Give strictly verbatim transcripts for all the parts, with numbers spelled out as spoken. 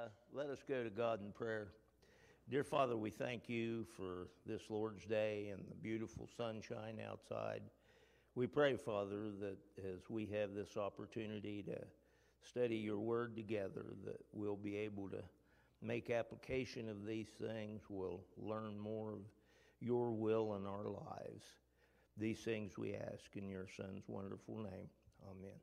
Uh, let us go to God in prayer. Dear Father, we thank you for this Lord's Day and the beautiful sunshine outside. We pray, Father, that as we have this opportunity to study your word together, that we'll be able to make application of these things. We'll learn more of your will in our lives. These things we ask in your Son's wonderful name. Amen.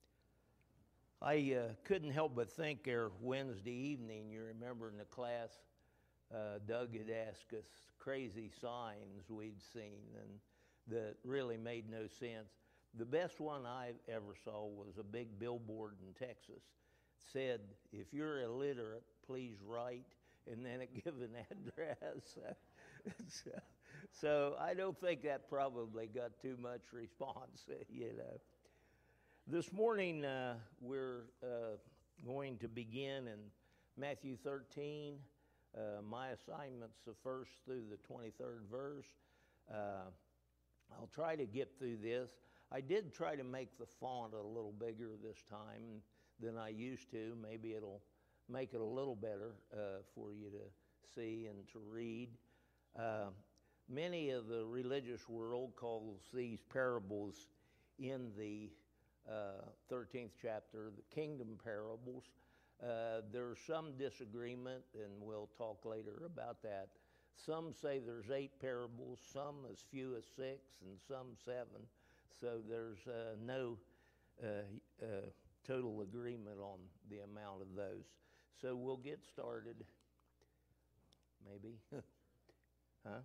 I uh, couldn't help but think there Wednesday evening, you remember in the class, uh, Doug had asked us crazy signs we'd seen and that really made no sense. The best one I ever saw was a big billboard in Texas. It said, if you're illiterate, please write, and then it give an address. so, so I don't think that probably got too much response, you know. This morning, uh, we're uh, going to begin in Matthew thirteen. Uh, my assignment's the first through the twenty-third verse. Uh, I'll try to get through this. I did try to make the font a little bigger this time than I used to. Maybe it'll make it a little better uh, for you to see and to read. Uh, many of the religious world calls these parables in the Uh, thirteenth chapter, the kingdom parables. Uh, there's some disagreement, and we'll talk later about that. Some say there's eight parables, some as few as six, and some seven. So there's uh, no uh, uh, total agreement on the amount of those. So we'll get started. Maybe? Huh?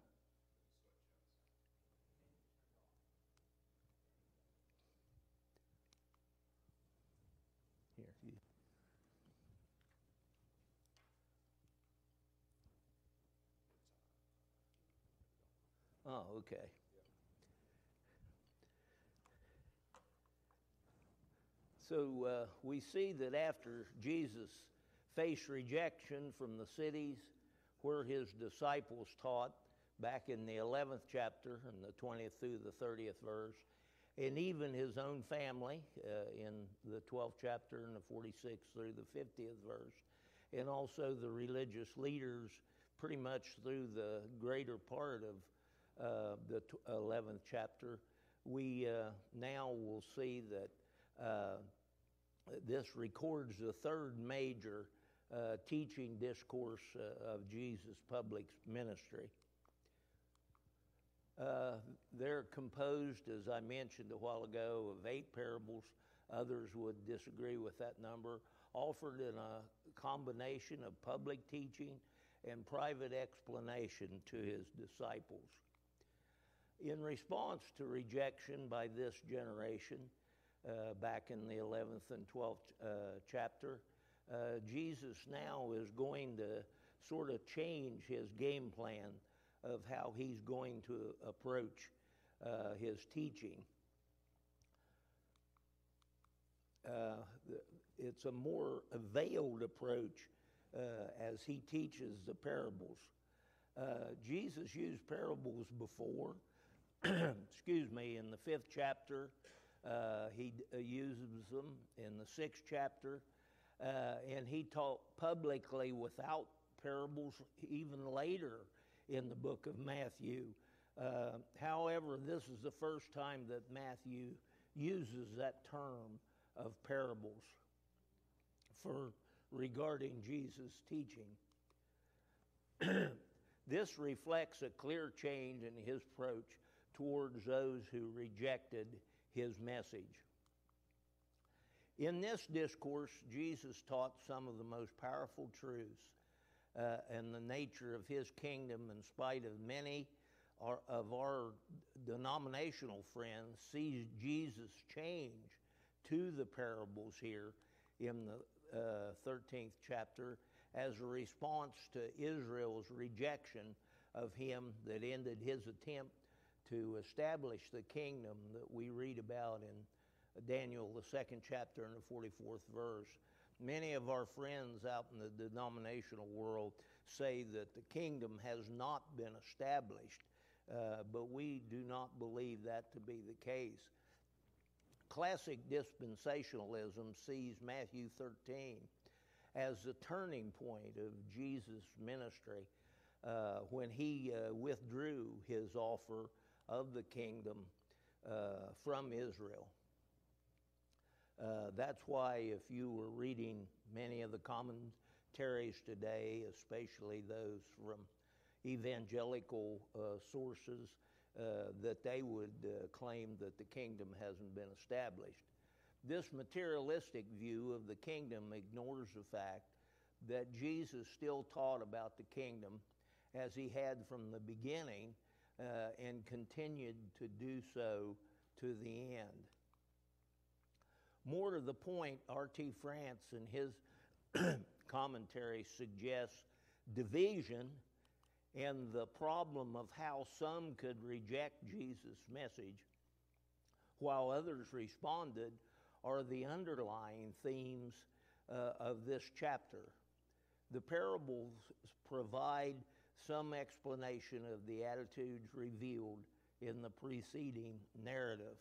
Here. Oh, okay. So uh, we see that after Jesus faced rejection from the cities where his disciples taught, back in the eleventh chapter, and the twentieth through the thirtieth verse, and even his own family uh, in the twelfth chapter and the forty-sixth through the fiftieth verse, and also the religious leaders pretty much through the greater part of uh, the eleventh chapter, we uh, now will see that uh, this records the third major uh, teaching discourse uh, of Jesus' public ministry. Uh, they're composed, as I mentioned a while ago, of eight parables. Others would disagree with that number, offered in a combination of public teaching and private explanation to his disciples. In response to rejection by this generation, uh, back in the eleventh and twelfth uh, chapter, uh, Jesus now is going to sort of change his game plan of how he's going to approach uh, his teaching. Uh, it's a more veiled approach uh, as he teaches the parables. Uh, Jesus used parables before. Excuse me, in the fifth chapter, uh, he uh, uses them in the sixth chapter, uh, and he taught publicly without parables even later in the book of Matthew. Uh, however, this is the first time that Matthew uses that term of parables for regarding Jesus' teaching. This reflects a clear change in his approach towards those who rejected his message. In this discourse, Jesus taught some of the most powerful truths Uh, and the nature of his kingdom, in spite of many our, of our denominational friends see Jesus change to the parables here in the uh, thirteenth chapter as a response to Israel's rejection of him that ended his attempt to establish the kingdom that we read about in Daniel, the second chapter and the forty-fourth verse. Many of our friends out in the denominational world say that the kingdom has not been established, uh, but we do not believe that to be the case. Classic dispensationalism sees Matthew thirteen as the turning point of Jesus' ministry uh, when he uh, withdrew his offer of the kingdom uh, from Israel. Uh, that's why if you were reading many of the commentaries today, especially those from evangelical uh, sources, uh, that they would uh, claim that the kingdom hasn't been established. This materialistic view of the kingdom ignores the fact that Jesus still taught about the kingdom as he had from the beginning uh, and continued to do so to the end. More to the point, R T France in his commentary suggests division and the problem of how some could reject Jesus' message while others responded are the underlying themes uh, of this chapter. The parables provide some explanation of the attitudes revealed in the preceding narrative.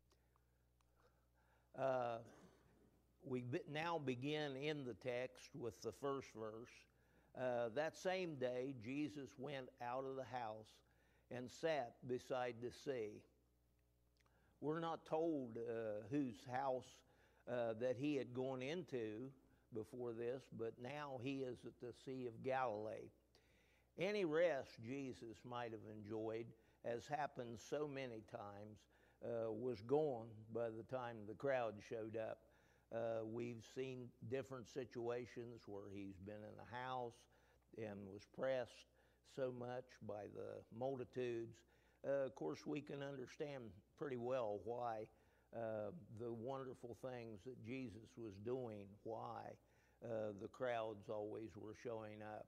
Uh, we be- now begin in the text with the first verse. Uh, that same day, Jesus went out of the house and sat beside the sea. We're not told uh, whose house uh, that he had gone into before this, but now he is at the Sea of Galilee. Any rest Jesus might have enjoyed, as happens so many times, uh, was gone by the time the crowd showed up. Uh, we've seen different situations where he's been in a house and was pressed so much by the multitudes. Uh, of course, we can understand pretty well why uh, the wonderful things that Jesus was doing, why uh, the crowds always were showing up.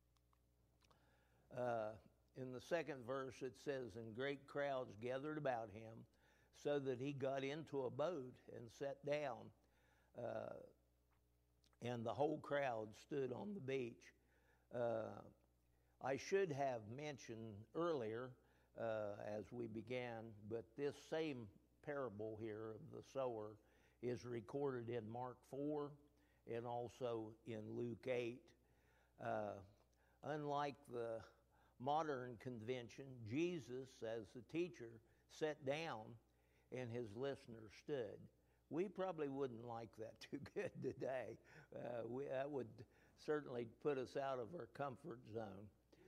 Uh, in the second verse, it says, "And great crowds gathered about him, so that he got into a boat and sat down, uh, and the whole crowd stood on the beach." Uh, I should have mentioned earlier, uh, as we began, but this same parable here of the sower is recorded in Mark four and also in Luke eight. Uh, unlike the modern convention, Jesus, as the teacher, sat down and his listeners stood. We probably wouldn't like that too good today. Uh, we, that would certainly put us out of our comfort zone.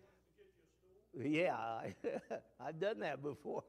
Yeah, I, I've done that before.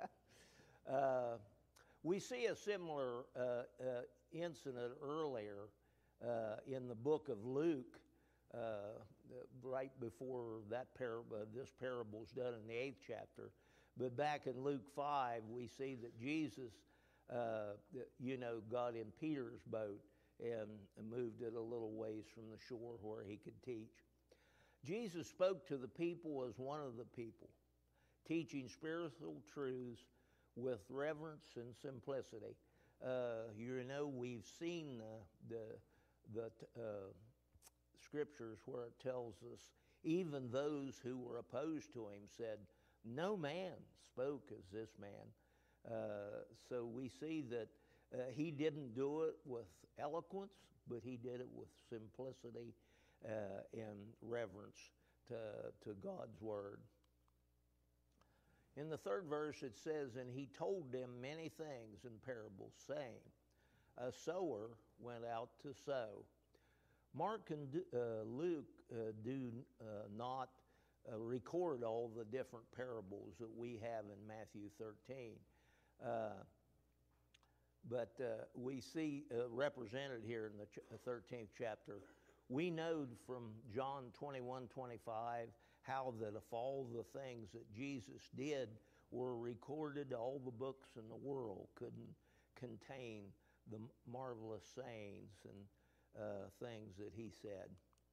uh, we see a similar uh, uh, incident earlier uh, in the book of Luke, uh, right before that parable, uh, this parable's done in the eighth chapter. But back in Luke five, we see that Jesus, uh, you know, got in Peter's boat and moved it a little ways from the shore where he could teach. Jesus spoke to the people as one of the people, teaching spiritual truths with reverence and simplicity. Uh, you know, we've seen the, the, the uh, scriptures where it tells us even those who were opposed to him said, "No man spoke as this man." Uh, so we see that uh, he didn't do it with eloquence, but he did it with simplicity uh, and reverence to, to God's word. In the third verse it says, "And he told them many things in parables, saying, a sower went out to sow." Mark and uh, Luke uh, do uh, not uh, record all the different parables that we have in Matthew thirteen. Uh, but uh, we see uh, represented here in the ch- thirteenth chapter. We know from John twenty-one twenty-five how that if all the things that Jesus did were recorded, all the books in the world couldn't contain the marvelous sayings and uh, things that he said.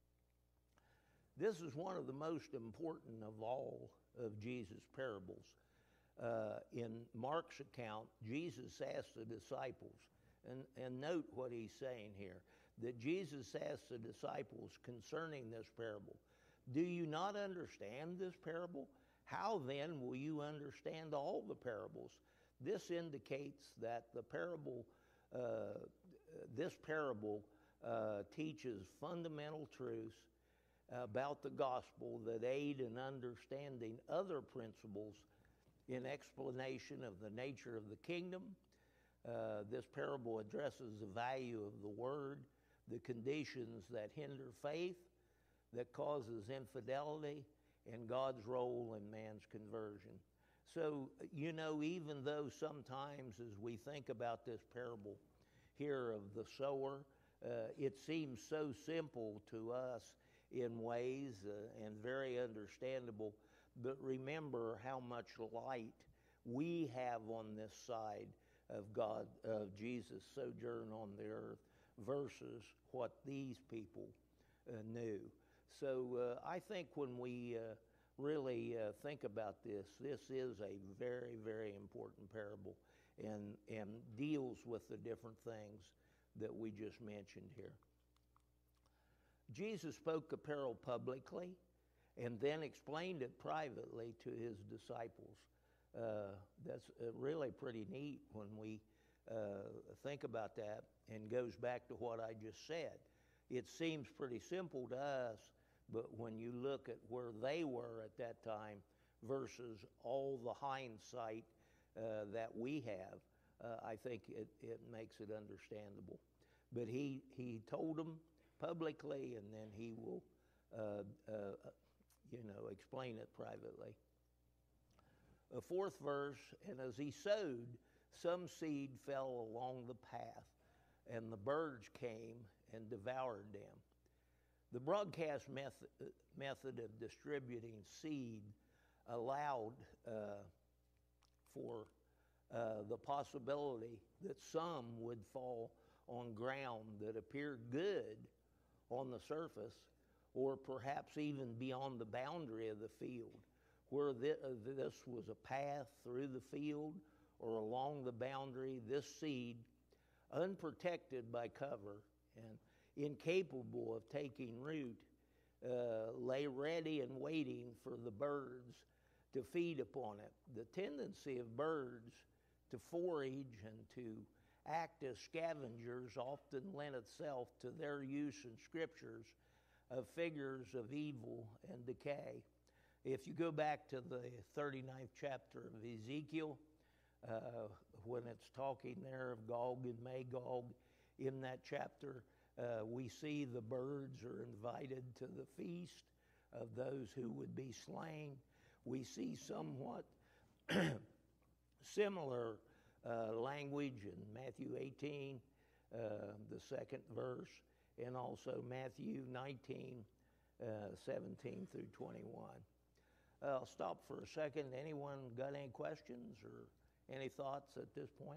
This is one of the most important of all of Jesus' parables. Uh, in Mark's account, Jesus asked the disciples, and, and note what he's saying here, that Jesus asked the disciples concerning this parable, "Do you not understand this parable? How then will you understand all the parables?" This indicates that the parable, uh, this parable uh, teaches fundamental truths about the gospel that aid in understanding other principles in explanation of the nature of the kingdom. Uh, this parable addresses the value of the word, the conditions that hinder faith, that causes infidelity, and God's role in man's conversion. So, you know, even though sometimes as we think about this parable here of the sower, uh, it seems so simple to us in ways uh, and very understandable, but remember how much light we have on this side of God, of Jesus' sojourn on the earth versus what these people uh, knew. So uh, I think when we uh, really uh, think about this, this is a very, very important parable and, and deals with the different things that we just mentioned here. Jesus spoke the parable publicly and then explained it privately to his disciples. Uh, that's uh, really pretty neat when we uh, think about that, and goes back to what I just said. It seems pretty simple to us, but when you look at where they were at that time versus all the hindsight uh, that we have, uh, I think it, it makes it understandable. But he, he told them publicly, and then he will, uh, uh, you know, explain it privately. A fourth verse, and as he sowed, some seed fell along the path, and the birds came and devoured them. The broadcast method, method of distributing seed allowed uh, for uh, the possibility that some would fall on ground that appeared good on the surface, or perhaps even beyond the boundary of the field, where this was a path through the field or along the boundary. This seed, unprotected by cover and incapable of taking root, uh, lay ready and waiting for the birds to feed upon it. The tendency of birds to forage and to act as scavengers often lent itself to their use in scriptures of figures of evil and decay. If you go back to the thirty-ninth chapter of Ezekiel, uh, when it's talking there of Gog and Magog, in that chapter, uh, we see the birds are invited to the feast of those who would be slain. We see somewhat similar uh, language in Matthew eighteen, uh, the second verse, and also Matthew nineteen, uh, seventeen through twenty-one. Uh, I'll stop for a second. Anyone got any questions or any thoughts at this point?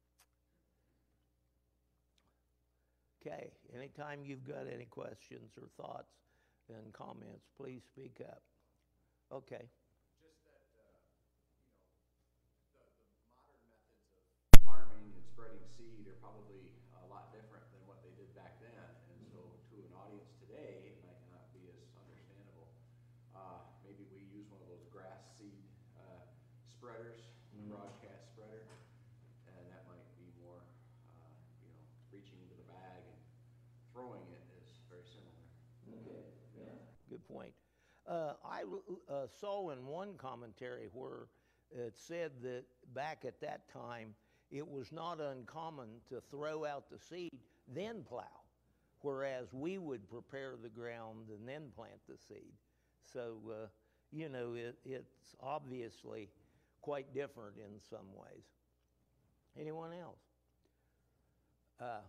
Okay, anytime you've got any questions or thoughts and comments, please speak up. Okay. Just that, uh, you know, the, the modern methods of farming and spreading seed are probably a lot different than what they did back then. And so to an audience today, it might not be as understandable. Uh, maybe we use one of those grass seed uh, spreaders, mm-hmm. broadcast spreader, and that might be more, uh, you know, reaching into the bag and throwing it is very similar. Okay, yeah, good point. Uh, I uh, saw in one commentary where it said that back at that time, it was not uncommon to throw out the seed, then plow, whereas we would prepare the ground and then plant the seed. So, uh, you know, it, it's obviously quite different in some ways. Anyone else? Uh,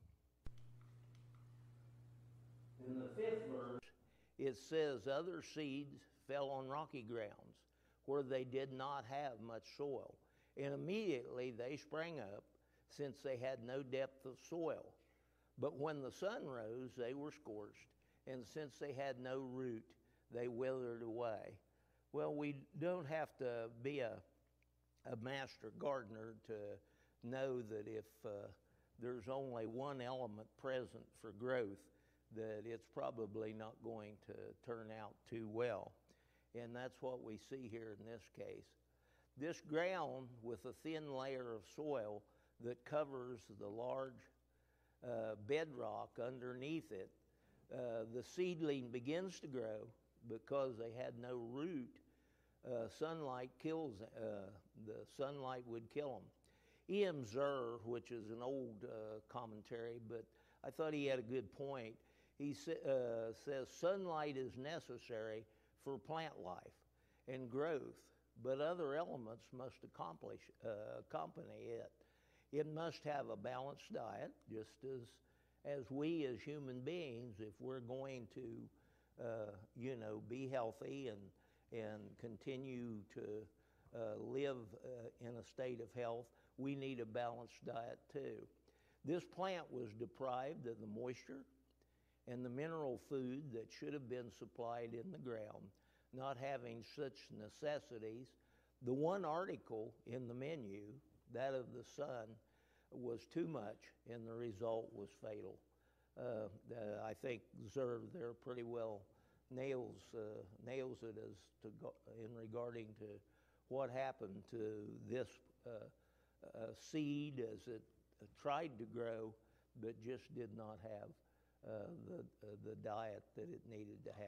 in the fifth verse, it says, other seeds fell on rocky grounds where they did not have much soil. And immediately they sprang up, since they had no depth of soil. But when the sun rose, they were scorched, and since they had no root, they withered away. Well, we don't have to be a, a master gardener to know that if uh, there's only one element present for growth, that it's probably not going to turn out too well. And that's what we see here in this case. This ground with a thin layer of soil that covers the large uh, bedrock underneath it. Uh, the seedling begins to grow because they had no root. Uh, sunlight kills, uh, the sunlight would kill them. E M. Zur, which is an old uh, commentary, but I thought he had a good point. He sa- uh, says sunlight is necessary for plant life and growth, but other elements must accomplish, uh, accompany it. It must have a balanced diet, just as as we as human beings, if we're going to, uh, you know, be healthy and and continue to uh, live uh, in a state of health, we need a balanced diet too. This plant was deprived of the moisture and the mineral food that should have been supplied in the ground, not having such necessities. The one article in the menu, that of the sun, was too much, and the result was fatal. Uh, uh, I think Zur there pretty well nails uh, nails it as to go, in regarding to what happened to this uh, uh, seed as it uh, tried to grow, but just did not have uh, the uh, the diet that it needed to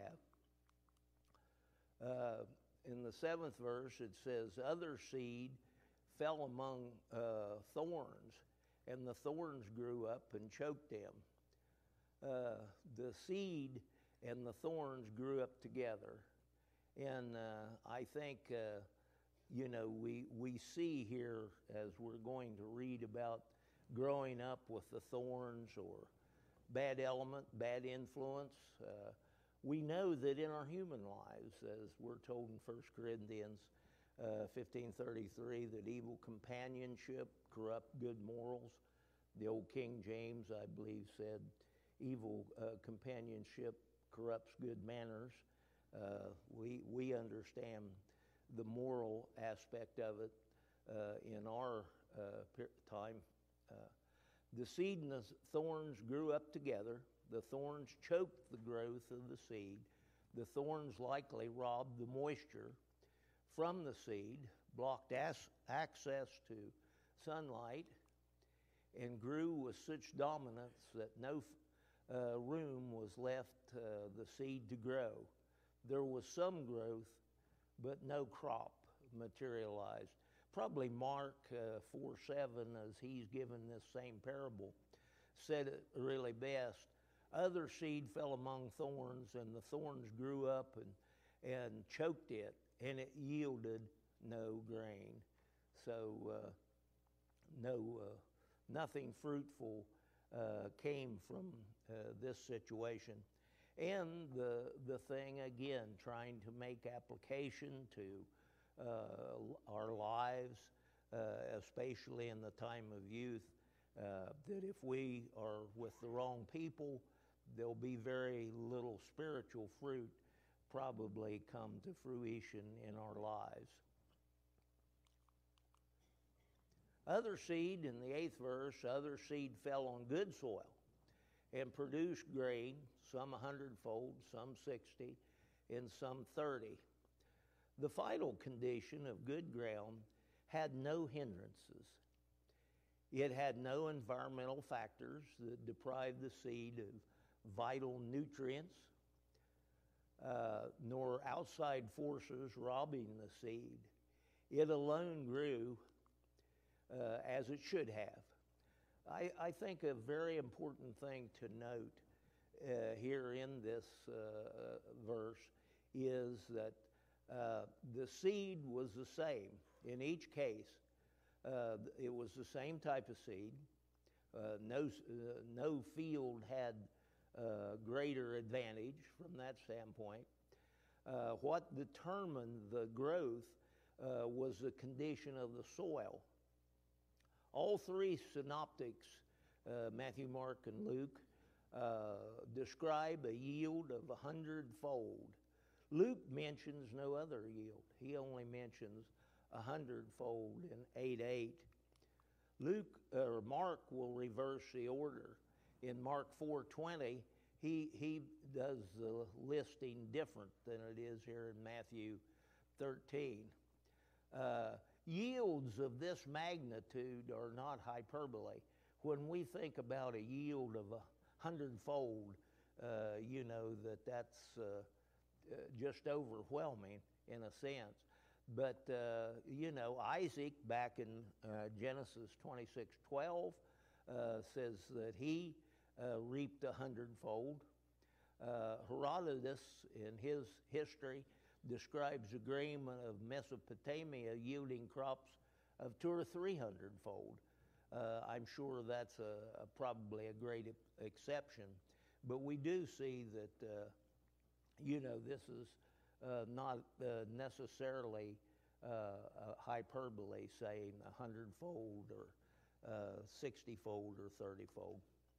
have. Uh, in the seventh verse, it says, "Other seed fell among uh, thorns, and the thorns grew up and choked them." Uh, the seed and the thorns grew up together. And uh, I think, uh, you know, we, we see here as we're going to read about growing up with the thorns or bad element, bad influence. Uh, we know that in our human lives, as we're told in First Corinthians uh, fifteen thirty-three, that evil companionship corrupt good morals. The old King James, I believe, said evil uh, companionship corrupts good manners. Uh, we, we understand the moral aspect of it uh, in our uh, time. Uh, the seed and the thorns grew up together. The thorns choked the growth of the seed. The thorns likely robbed the moisture from the seed, blocked as- access to sunlight, and grew with such dominance that no uh, room was left uh, the seed to grow. There was some growth, but no crop materialized. Probably Mark uh, four seven, as he's given this same parable, said it really best. Other seed fell among thorns, and the thorns grew up and, and choked it, and it yielded no grain. So uh, no, uh, nothing fruitful uh, came from uh, this situation. And the, the thing, again, trying to make application to uh, our lives, uh, especially in the time of youth, uh, that if we are with the wrong people, there'll be very little spiritual fruit probably come to fruition in our lives. Other seed, in the eighth verse, other seed fell on good soil and produced grain, some a hundredfold, some sixty, and some thirty. The vital condition of good ground had no hindrances. It had no environmental factors that deprived the seed of vital nutrients, uh, nor outside forces robbing the seed. It alone grew uh, as it should have. I, I think a very important thing to note uh, here in this uh, verse is that uh, the seed was the same in each case. Uh, it was the same type of seed. Uh, no, uh, no field had uh, greater advantage from that standpoint. Uh, what determined the growth uh, was the condition of the soil. All three synoptics, uh, Matthew, Mark, and Luke, uh, describe a yield of a hundredfold. Luke mentions no other yield. He only mentions a hundredfold in eight eight. Luke or Mark will reverse the order. In Mark four twenty, he he does the listing different than it is here in Matthew thirteen. Uh, yields of this magnitude are not hyperbole. when we think about a yield of a hundredfold, uh, you know, that that's uh, uh, just overwhelming in a sense. But, uh, you know, Isaac back in uh, Genesis twenty-six twelve uh, says that he uh, reaped a hundredfold. Uh, Herodotus, in his history, describes the agreement of Mesopotamia yielding crops of two or three hundredfold. Uh, I'm sure that's a, a probably a great exception, but we do see that, uh, you know, this is uh, not uh, necessarily uh, a hyperbole saying a hundredfold or uh, sixty-fold or thirty-fold.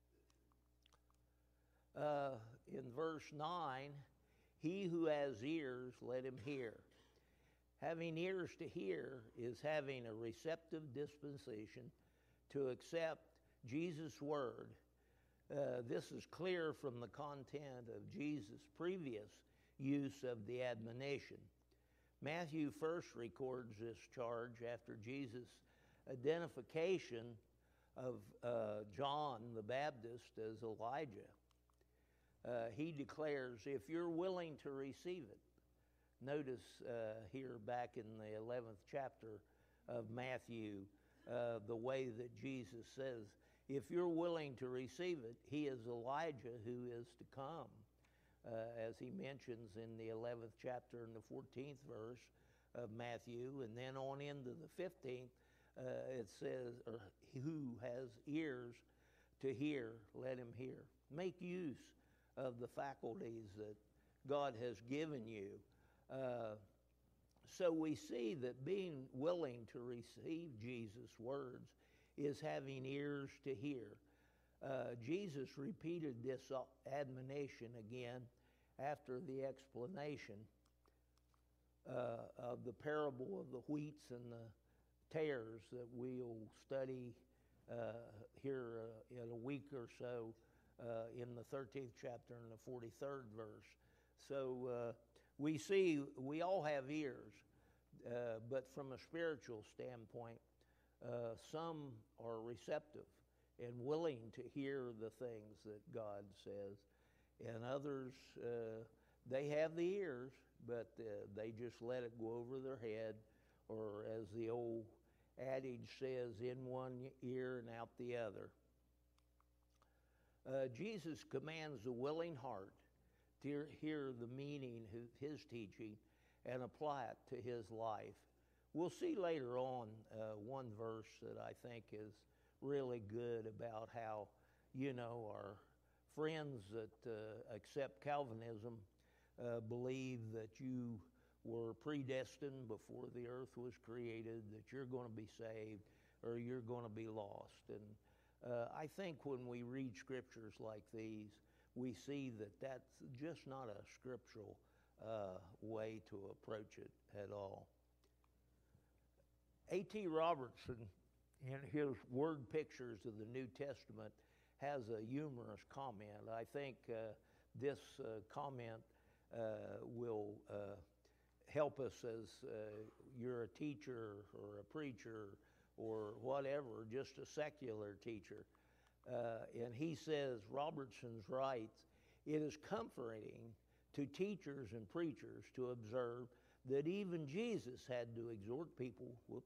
Uh, in verse nine, he who has ears, let him hear. Having ears to hear is having a receptive disposition to accept Jesus' word. Uh, this is clear from the content of Jesus' previous use of the admonition. Matthew first records this charge after Jesus' identification of uh, John the Baptist as Elijah. Uh, he declares, if you're willing to receive it. Notice uh, here back in the eleventh chapter of Matthew, uh, the way that Jesus says, if you're willing to receive it, he is Elijah who is to come. Uh, as he mentions in the eleventh chapter and the fourteenth verse of Matthew, and then on into the fifteenth, uh, it says, or who has ears to hear, let him hear. Make use of the faculties that God has given you. Uh, so we see that being willing to receive Jesus' words is having ears to hear. Uh, Jesus repeated this admonition again after the explanation uh, of the parable of the wheats and the tares that we'll study uh, here uh, in a week or so uh, in the thirteenth chapter and the forty-third verse. So uh, we see we all have ears, uh, but from a spiritual standpoint, uh, some are receptive and willing to hear the things that God says, and others, uh, they have the ears, but uh, they just let it go over their head, or as the old adage says, in one ear and out the other. Uh, Jesus commands a willing heart to hear the meaning of his teaching and apply it to his life. We'll see later on uh, one verse that I think is really good about how, you know, our friends that uh, accept Calvinism uh, believe that you were predestined before the earth was created, that you're going to be saved or you're going to be lost. And uh, I think when we read scriptures like these, we see that that's just not a scriptural uh, way to approach it at all. A T Robertson, in his word pictures of the New Testament, has a humorous comment. I think uh, this uh, comment uh, will uh, help us as uh, you're a teacher or a preacher or whatever, just a secular teacher. Uh, and he says, Robertson's writes, it is comforting to teachers and preachers to observe that even Jesus had to exhort people, whoops,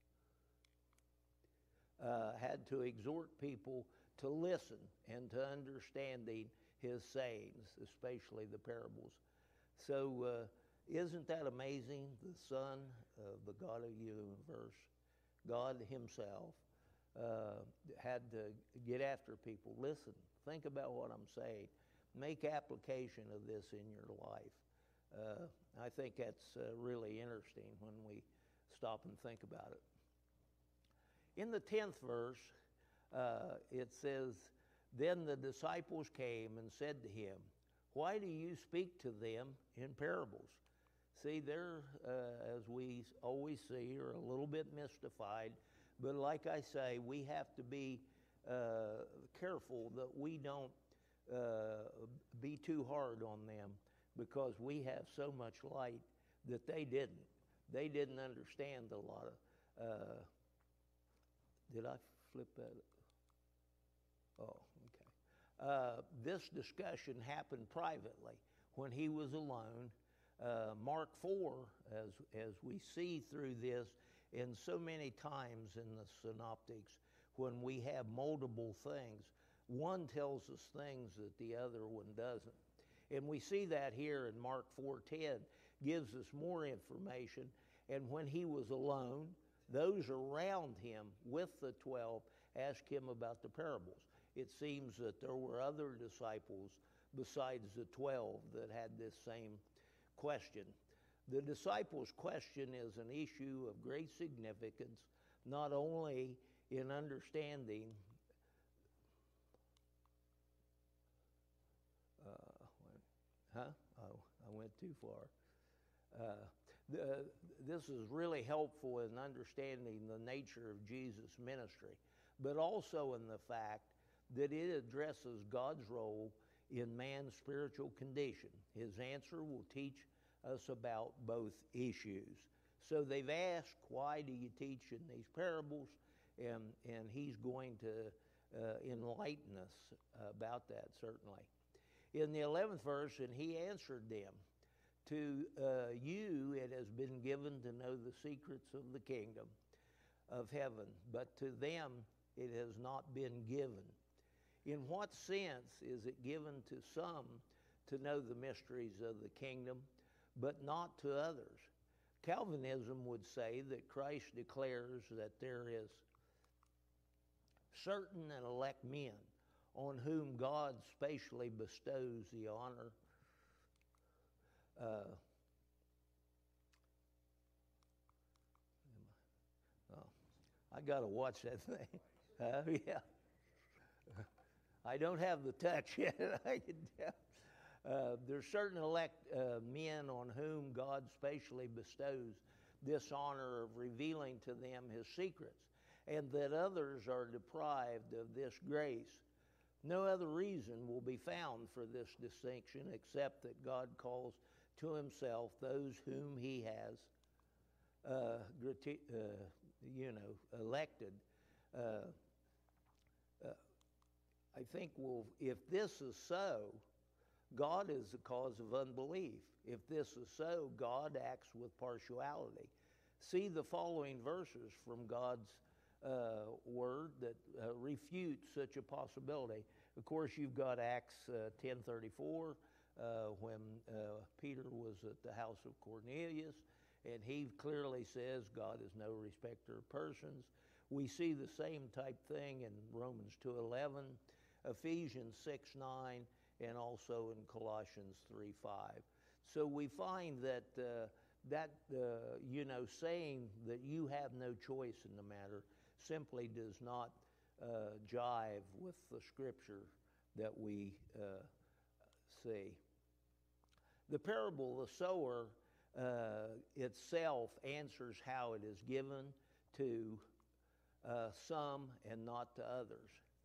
uh, had to exhort people to listen and to understanding his sayings, especially the parables. So uh, isn't that amazing? The Son of the God of the universe, God himself, uh, had to get after people. Listen, think about what I'm saying. Make application of this in your life. Uh, I think that's uh, really interesting when we stop and think about it. In the tenth verse, uh, it says, then the disciples came and said to him, why do you speak to them in parables? See, they're, uh, as we always see, are a little bit mystified. But like I say, we have to be uh, careful that we don't uh, be too hard on them, because we have so much light that they didn't. They didn't understand a lot of, uh, did I flip that? Oh, okay. Uh, this discussion happened privately when he was alone. Uh, Mark four, as, as we see through this, and so many times in the synoptics, when we have multiple things, one tells us things that the other one doesn't. And we see that here in Mark four ten, gives us more information. And when he was alone, those around him with the twelve asked him about the parables. It seems that there were other disciples besides the twelve that had this same question. The disciples' question is an issue of great significance, not only in understanding uh, huh? Oh, I went too far. Uh, the, this is really helpful in understanding the nature of Jesus' ministry, but also in the fact that it addresses God's role in man's spiritual condition. His answer will teach us about both issues. So they've asked, why do you teach in these parables? And, and he's going to uh, enlighten us about that, certainly. In the eleventh verse, and he answered them, to uh, you it has been given to know the secrets of the kingdom of heaven, but to them it has not been given. In what sense is it given to some to know the mysteries of the kingdom, but not to others? Calvinism would say that Christ declares that there is certain and elect men on whom God spatially bestows the honor. Uh, oh, I got to watch that thing. Uh, yeah. I don't have the touch yet, I can tell. Uh, there's certain elect uh, men on whom God spatially bestows this honor of revealing to them his secrets, and that others are deprived of this grace. No other reason will be found for this distinction except that God calls to himself those whom he has, uh, grati- uh, you know, elected. Uh, uh, I think we'll, if this is so, God is the cause of unbelief. If this is so, God acts with partiality. See the following verses from God's uh, word that uh, refute such a possibility. Of course, you've got Acts uh, ten thirty-four, uh, when uh, Peter was at the house of Cornelius, and he clearly says God is no respecter of persons. We see the same type thing in Romans two eleven, Ephesians six nine, and also in Colossians three five. So we find that uh, that uh, you know, saying that you have no choice in the matter simply does not uh, jive with the scripture that we uh, see. The parable of the sower uh, itself answers how it is given to uh, some and not to others.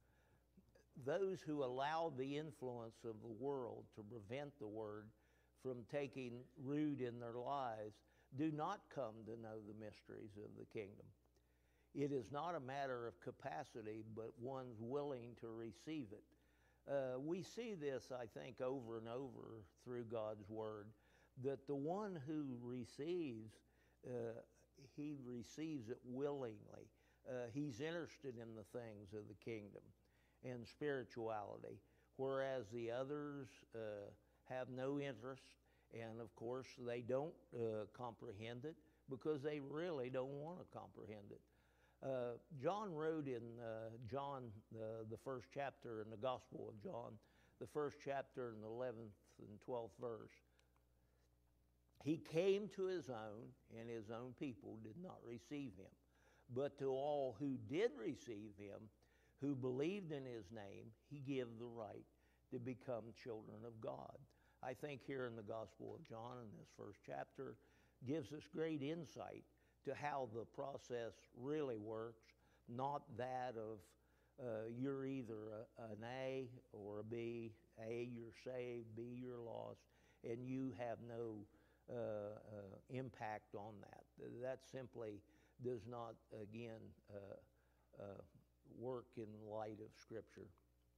Those who allow the influence of the world to prevent the word from taking root in their lives do not come to know the mysteries of the kingdom. It is not a matter of capacity, but one's willing to receive it. Uh, we see this, I think, over and over through God's word, that the one who receives, uh, he receives it willingly. Uh, he's interested in the things of the kingdom and spirituality, whereas the others uh, have no interest, and of course they don't uh, comprehend it because they really don't want to comprehend it. Uh, John wrote in uh, John, uh, the first chapter in the Gospel of John, the first chapter in the eleventh and twelfth verse, he came to his own, and his own people did not receive him. But to all who did receive him, who believed in his name, he gave the right to become children of God. I think here in the Gospel of John, in this first chapter, gives us great insight to how the process really works, not that of uh, you're either a, an A or a B. A, you're saved, B, you're lost, and you have no uh, uh, impact on that. That simply does not, again, uh, uh, work in light of Scripture.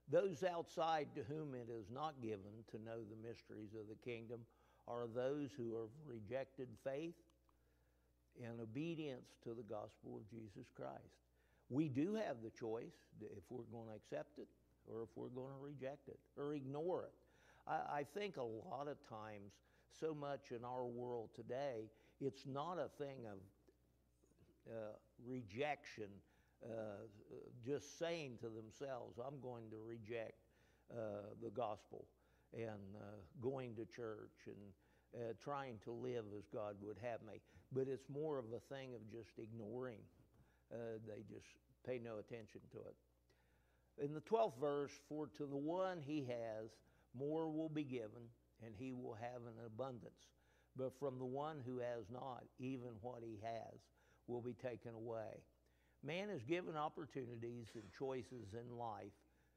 Those outside to whom it is not given to know the mysteries of the kingdom are those who have rejected faith and obedience to the gospel of Jesus Christ. We do have the choice if we're going to accept it or if we're going to reject it or ignore it. I, I think a lot of times, so much in our world today, it's not a thing of uh, rejection, uh, just saying to themselves, I'm going to reject uh, the gospel and uh, going to church and uh, trying to live as God would have me. But it's more of a thing of just ignoring. Uh, they just pay no attention to it. In the twelfth verse, for to the one he has, more will be given, and he will have an abundance. But from the one who has not, even what he has will be taken away. Man is given opportunities and choices in life.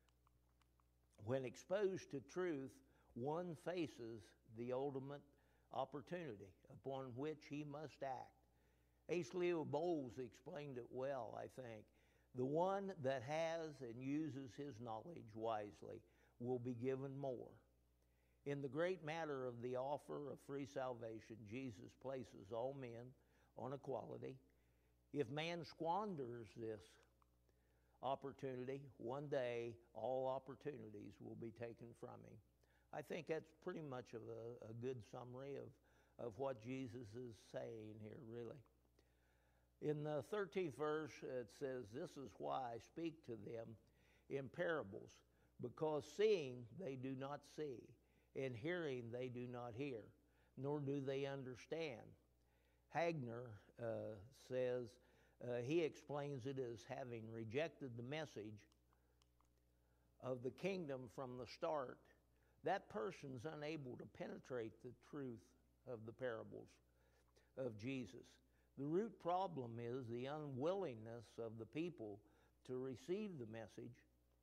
When exposed to truth, one faces the ultimate opportunity upon which he must act. Ace Leo Bowles explained it well, I think. The one that has and uses his knowledge wisely will be given more. In the great matter of the offer of free salvation, Jesus places all men on equality. If man squanders this opportunity, one day all opportunities will be taken from him. I think that's pretty much of a, a good summary of, of what Jesus is saying here, really. In the thirteenth verse, it says, this is why I speak to them in parables, because seeing they do not see, and hearing they do not hear, nor do they understand. Hagner uh, says, uh, he explains it as having rejected the message of the kingdom from the start. That person's unable to penetrate the truth of the parables of Jesus. The root problem is the unwillingness of the people to receive the message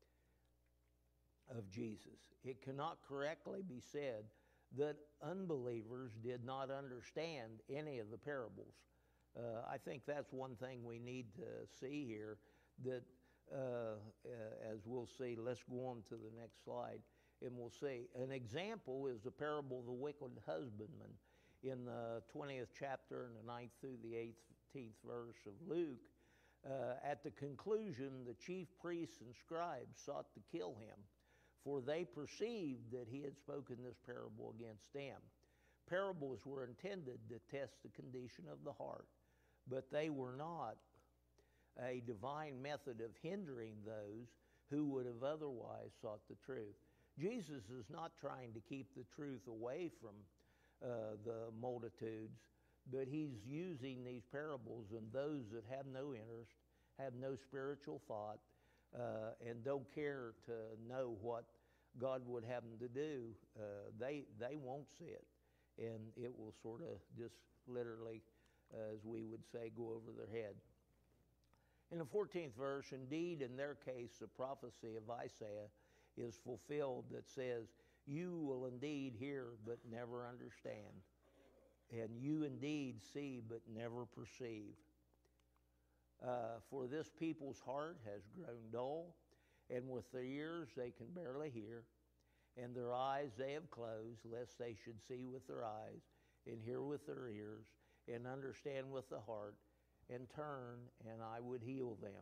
of Jesus. It cannot correctly be said that unbelievers did not understand any of the parables. Uh, I think that's one thing we need to see here, that uh, uh, as we'll see, let's go on to the next slide, and we'll see. An example is the parable of the wicked husbandman in the twentieth chapter and the ninth through the eighteenth verse of Luke. Uh, at the conclusion, the chief priests and scribes sought to kill him, for they perceived that he had spoken this parable against them. Parables were intended to test the condition of the heart, but they were not a divine method of hindering those who would have otherwise sought the truth. Jesus is not trying to keep the truth away from uh, the multitudes, but he's using these parables, and those that have no interest, have no spiritual thought, uh, and don't care to know what God would have them to do, uh, they, they won't see it. And it will sort of just literally, uh, as we would say, go over their head. In the fourteenth verse, indeed, in their case, the prophecy of Isaiah is fulfilled that says, you will indeed hear but never understand, and you indeed see but never perceive. Uh, for this people's heart has grown dull, and with their ears they can barely hear, and their eyes they have closed, lest they should see with their eyes, and hear with their ears, and understand with the heart, and turn, and I would heal them.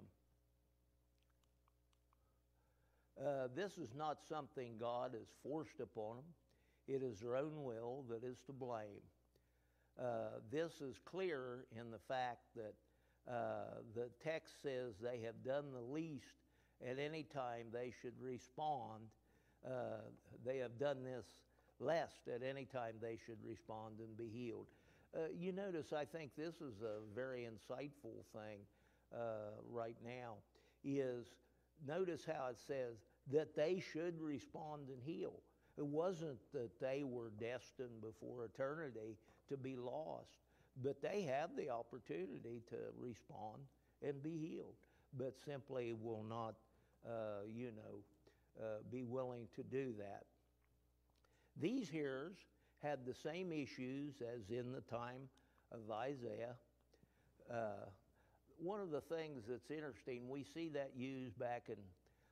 Uh, this is not something God has forced upon them. It is their own will that is to blame. Uh, this is clear in the fact that uh, the text says they have done the least at any time they should respond. Uh, they have done this lest at any time they should respond and be healed. Uh, you notice, I think this is a very insightful thing uh, right now, is notice how it says that they should respond and heal. It wasn't that they were destined before eternity to be lost, but they have the opportunity to respond and be healed, but simply will not, uh, you know, uh, be willing to do that. These hearers had the same issues as in the time of Isaiah. Uh, one of the things that's interesting, we see that used back in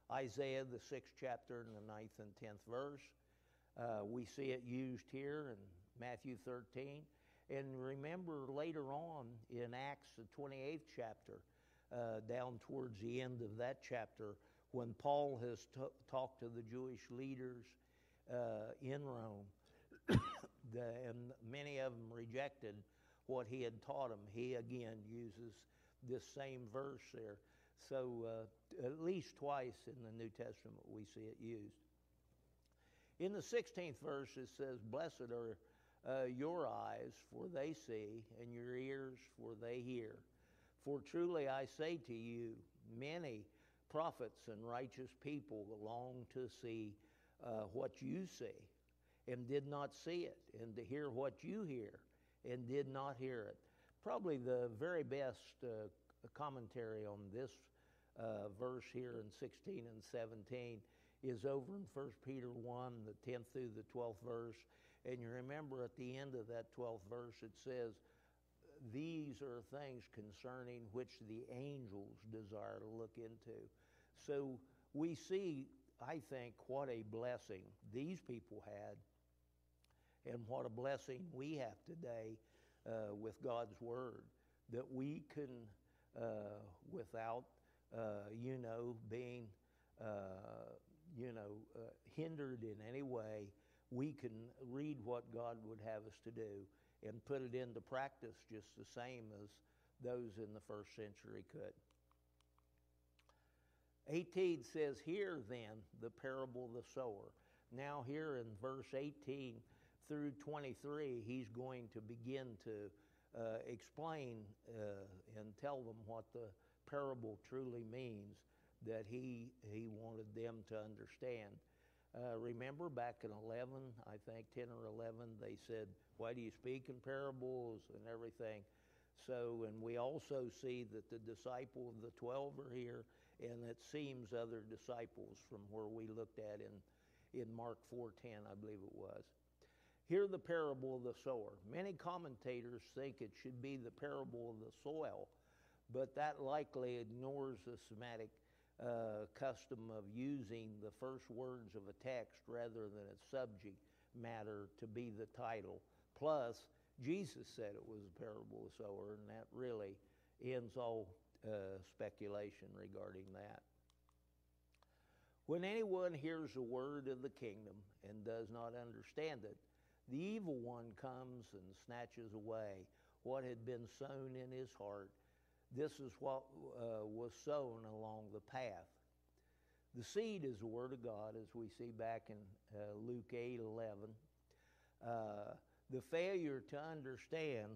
Isaiah, the sixth chapter, and the ninth and tenth verse. Uh, we see it used here in Matthew thirteen. And remember later on in Acts, the twenty-eighth chapter, uh, down towards the end of that chapter, when Paul has t- talked to the Jewish leaders uh, in Rome, the, and many of them rejected what he had taught them, he again uses this same verse there. So uh, at least twice in the New Testament we see it used. In the sixteenth verse it says, "Blessed are uh, your eyes, for they see, and your ears, for they hear. For truly I say to you, many prophets and righteous people long to see uh, what you see, and did not see it, and to hear what you hear, and did not hear it." Probably the very best uh, commentary on this uh, verse here in sixteen and seventeen is over in First Peter one, the tenth through the twelfth verse. And you remember at the end of that twelfth verse it says, "These are things concerning which the angels desire to look into." So we see, I think, what a blessing these people had, and what a blessing we have today uh, with God's Word, that we can, uh, without, uh, you know, being, uh, you know, uh, hindered in any way, we can read what God would have us to do and put it into practice just the same as those in the first century could. eighteen says, "Hear then the parable of the sower." Now here in verse eighteen through twenty-three, he's going to begin to uh, explain uh, and tell them what the parable truly means, that he, he wanted them to understand. Uh, remember back in eleven, I think ten or eleven, they said, "Why do you speak in parables?" and everything. So, and we also see that the disciple of the twelve are here, and it seems other disciples from where we looked at in, in Mark four ten, I believe it was. Hear the parable of the sower. Many commentators think it should be the parable of the soil, but that likely ignores the Semitic uh, custom of using the first words of a text rather than its subject matter to be the title. Plus, Jesus said it was a parable of the sower, and that really ends all uh, speculation regarding that. "When anyone hears the word of the kingdom and does not understand it, the evil one comes and snatches away what had been sown in his heart. This is what uh, was sown along the path. The seed is the word of God, as we see back in uh, Luke eight eleven. Uh, the failure to understand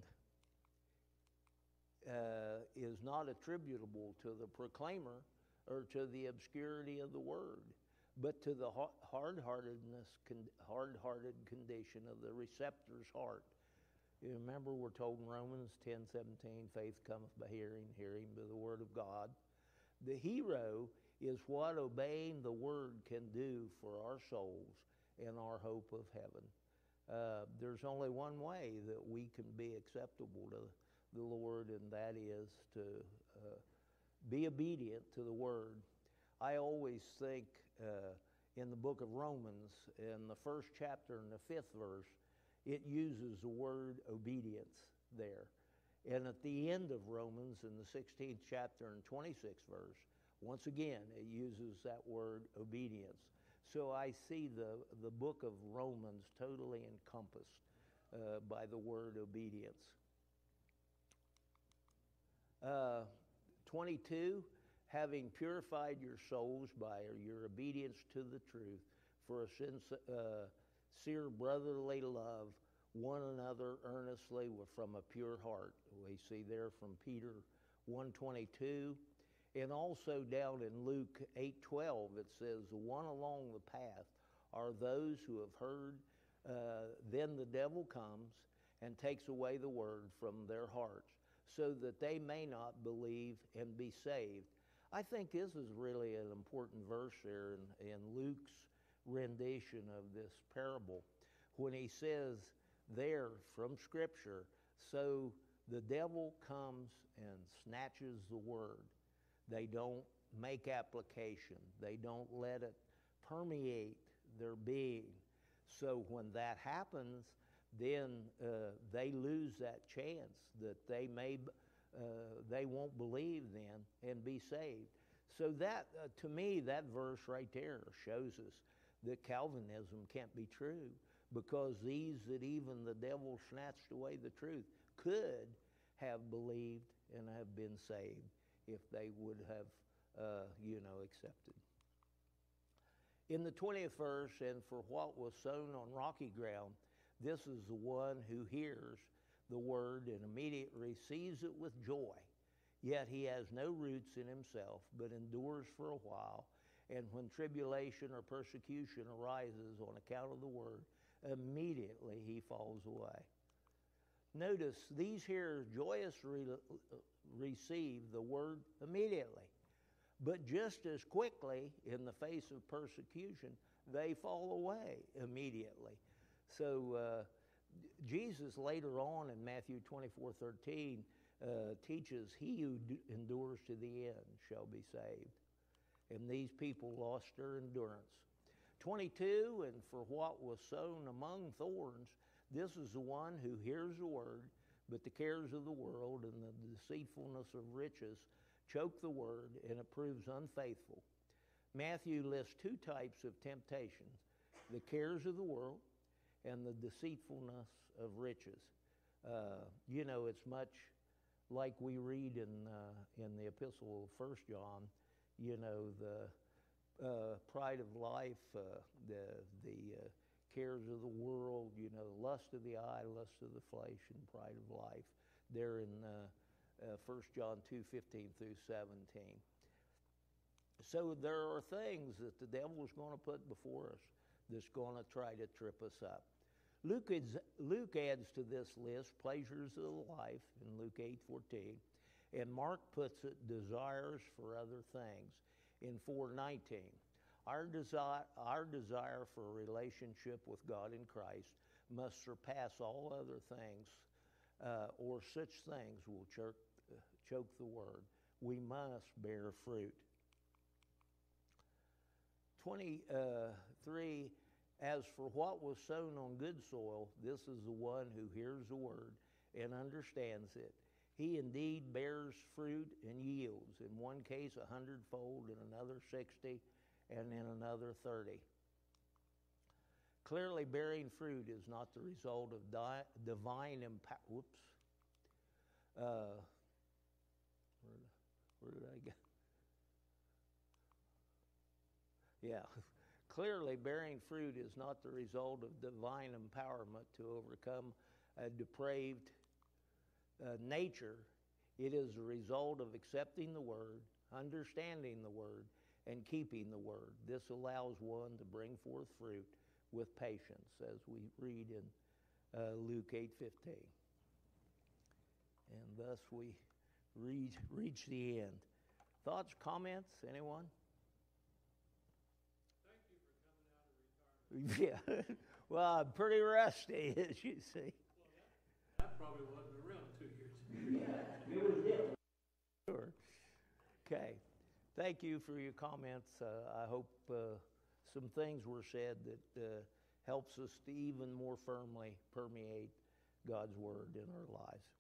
uh, is not attributable to the proclaimer or to the obscurity of the word, but to the hard-heartedness, hard-hearted condition of the receptor's heart. You remember we're told in Romans ten seventeen, faith cometh by hearing, hearing by the word of God. The hero is what obeying the word can do for our souls and our hope of heaven. Uh, there's only one way that we can be acceptable to the Lord, and that is to uh, be obedient to the word. I always think uh, in the book of Romans, in the first chapter and the fifth verse, it uses the word obedience there. And at the end of Romans, in the sixteenth chapter and twenty-sixth verse, once again, it uses that word obedience. So I see the, the book of Romans totally encompassed uh, by the word obedience. Uh, twenty-two, having purified your souls by your obedience to the truth for a sincere brotherly love, one another earnestly from a pure heart. We see there from Peter one twenty-two. And also down in Luke eight twelve, it says, the one along the path are those who have heard, uh, then the devil comes and takes away the word from their hearts, so that they may not believe and be saved. I think this is really an important verse there in, in Luke's rendition of this parable, when he says there from Scripture, so the devil comes and snatches the word. They don't make application. They don't let it permeate their being. So when that happens, then uh, they lose that chance that they may, uh, they won't believe then and be saved. So that, uh, to me, that verse right there shows us that Calvinism can't be true, because these that even the devil snatched away the truth could have believed and have been saved if they would have, uh, you know, accepted. In the twentieth verse, and for what was sown on rocky ground, this is the one who hears the word and immediately receives it with joy. Yet he has no roots in himself, but endures for a while. And when tribulation or persecution arises on account of the word, immediately he falls away. Notice these here joyous re- receive the word immediately. But just as quickly, in the face of persecution, they fall away immediately. So uh, Jesus later on in Matthew twenty-four thirteen uh, teaches, he who d- endures to the end shall be saved. And these people lost their endurance. twenty-two, and for what was sown among thorns, this is the one who hears the word, but the cares of the world and the deceitfulness of riches choke the word, and it proves unfaithful. Matthew lists two types of temptations: the cares of the world and the deceitfulness of riches. Uh, you know, it's much like we read in uh, in the epistle of First John. You know, the uh, pride of life, uh, the the uh, cares of the world. You know, lust of the eye, lust of the flesh, and pride of life. There in uh, uh, First John two fifteen through seventeen. So there are things that the devil is going to put before us that's going to try to trip us up. Luke adds, Luke adds to this list pleasures of life in Luke eight fourteen, and Mark puts it desires for other things in four nineteen. Our desire, our desire for a relationship with God in Christ must surpass all other things, uh, or such things will choke, uh, choke the word. We must bear fruit. twenty-three, as for what was sown on good soil, this is the one who hears the word and understands it. He indeed bears fruit and yields, in one case a hundredfold, in another sixty, and in another thirty. Clearly, bearing fruit is not the result of di- divine empowerment. Whoops. Uh, where, where did I go? Yeah. Clearly, bearing fruit is not the result of divine empowerment to overcome a depraved uh, nature. It is the result of accepting the word, understanding the word, and keeping the word. This allows one to bring forth fruit with patience, as we read in uh, Luke eight fifteen. And thus we reach, reach the end. Thoughts, comments, anyone? Thank you for coming out of retirement. Yeah. Well, I'm pretty rusty, as you see. Well, that, that probably wasn't around two years ago. Yeah, it was it. Sure. Okay. Thank you for your comments. Uh, I hope uh, some things were said that uh, helps us to even more firmly permeate God's word in our lives.